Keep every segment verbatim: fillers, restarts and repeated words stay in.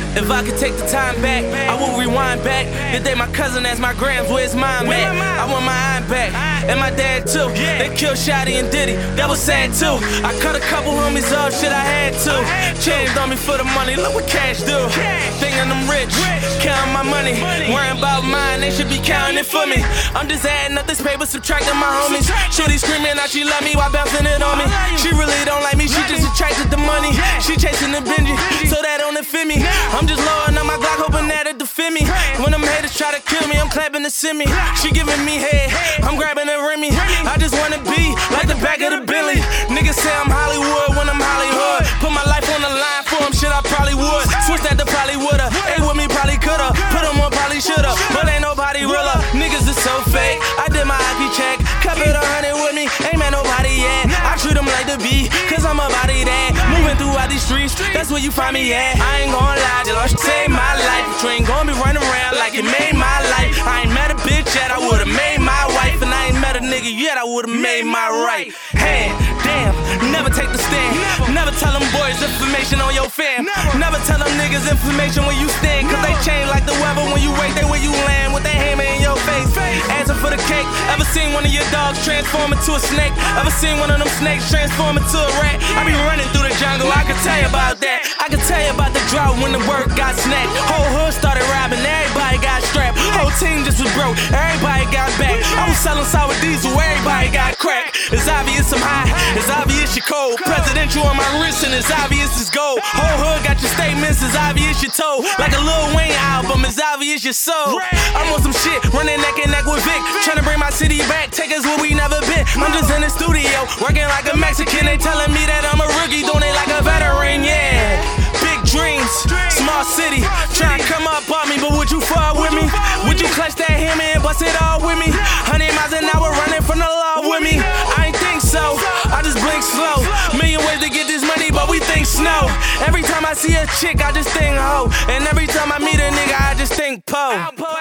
If I could take the time back, I would rewind back. The day my cousin asked my grams, where's mine at? I want my iron back, and my dad too. They killed Shotty and Diddy, that was sad too. I cut a couple homies off, shit I had to. Changed on me for the money, look what cash do. Thinking I'm rich, counting my money. Worrying about mine, they should be counting it for me. I'm just adding up this paper, subtracting my homies. Shorty screaming out she love me while bouncing it on me. She really don't like me, she just attracted the money. She chasing the Benji, so that don't fit me. I'm just lowering on my Glock, hoping that it defend me. When them haters try to kill me, I'm clapping to send me. She giving me head, I'm grabbing a Remy. I just wanna be like the back of the Bentley. Niggas say I'm Hollywood when I'm Hollywood. Put my life on the line for them, shit I probably would. Switch that to probably woulda. Ain't with me, probably coulda. Put them on, probably shoulda. But ain't nobody realer. Niggas is so fake. I did my I P check. Kept it a hundred with me. Ain't met nobody yet. I treat them like the B, cause I'm a body that. Moving throughout these streets, that's where you find me at. I ain't gon' lie, the Lord saved my life. But you ain't gon' be running around like it made my life. I ain't met a bitch yet, I would've made my wife. And I ain't met a nigga yet, I would've made my right hand. Damn, never take the stand. Never tell them boys information on your fam. Never tell them niggas information when you stand. Cause they change like the weather when you wait, they where you land. With that hammer in your face, answer for the cake. Ever seen one of your dogs transform into a snake? Ever seen one of them snakes transform into a rat? I be running through the jungle, I can tell you about that. I can tell you about the drought when the work got snapped. Whole hood started robbing, everybody got strapped. Whole team just was broke, everybody got back. I was selling sour diesel, everybody got cracked. It's obvious I'm high, it's obvious you're cold. Presidential on my wrist and it's obvious it's gold. Whole hood got your statements, it's obvious you're told. Like a Lil Wayne album, it's obvious you're sold. I'm on some shit, running neck and neck with Vic. Tryna bring my city back, take us where we never been. I'm just in the studio, working like a Mexican. They telling me that I'm a rookie, doing it like a veteran, yeah. Big dreams, small city, tryna come up on me, but would you fall with me? Would you clutch that hammer and bust it all with me? Hundred miles an hour running from the law with me? I ain't think so, I just blink slow. Million ways to get this money, but we think snow. Every time I see a chick, I just think ho. And every time I meet a nigga, I just think po.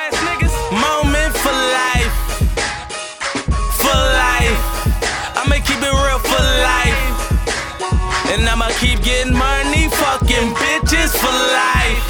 Moment for life, for life. I'ma keep it real for life. And I'ma keep getting money, fucking bitches for life.